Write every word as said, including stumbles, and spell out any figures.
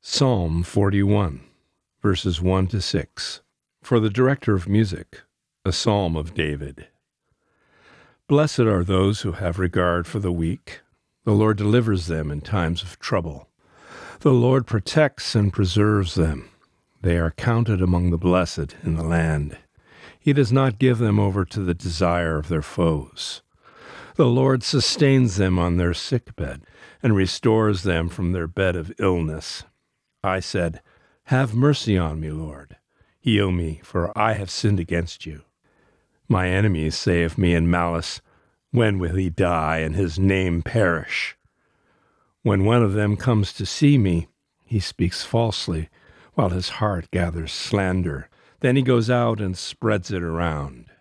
Psalm forty-one, verses one to six. For the director of music, a psalm of David. Blessed are those who have regard for the weak. The Lord delivers them in times of trouble. The Lord protects and preserves them. They are counted among the blessed in the land. He does not give them over to the desire of their foes. The Lord sustains them on their sickbed and restores them from their bed of illness. I said, "Have mercy on me, Lord. Heal me, for I have sinned against you." My enemies say of me in malice, "When will he die and his name perish?" When one of them comes to see me, he speaks falsely, while his heart gathers slander. Then he goes out and spreads it around.